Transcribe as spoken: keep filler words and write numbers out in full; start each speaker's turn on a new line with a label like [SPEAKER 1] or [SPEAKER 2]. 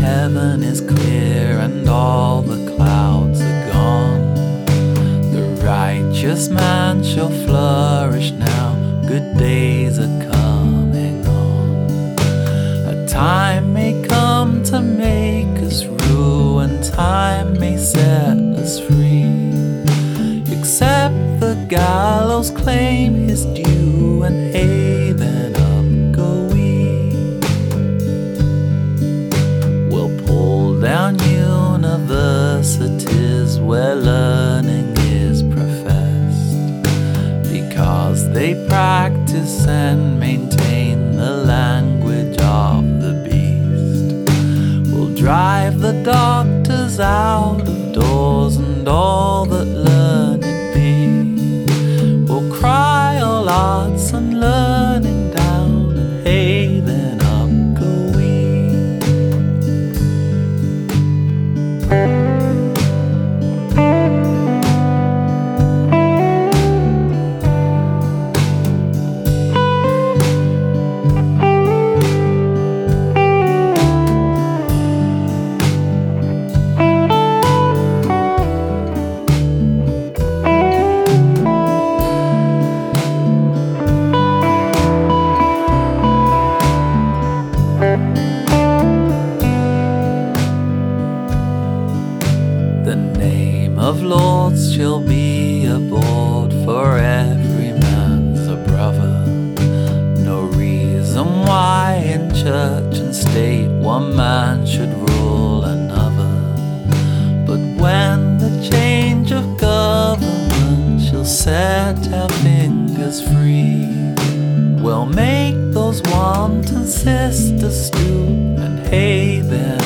[SPEAKER 1] heaven is clear and all the clouds are gone. The righteous man shall flourish now, good days are coming on. A time may come to make us rue, and time may set us free. Accept the gallows, claim his due, and hey, then up go we. We'll pull down universities where learning is professed, because they practice and maintain the language of the beast. We'll drive the doctors out of doors and all that learning be. We'll cry all arts and learning down, and hey, then up go we. The name of Lords shall be a board, for every man's a brother. No reason why in church and state one man should rule another. But when the change of government shall set our fingers free, we'll make those wanton sisters stoop, and hey, then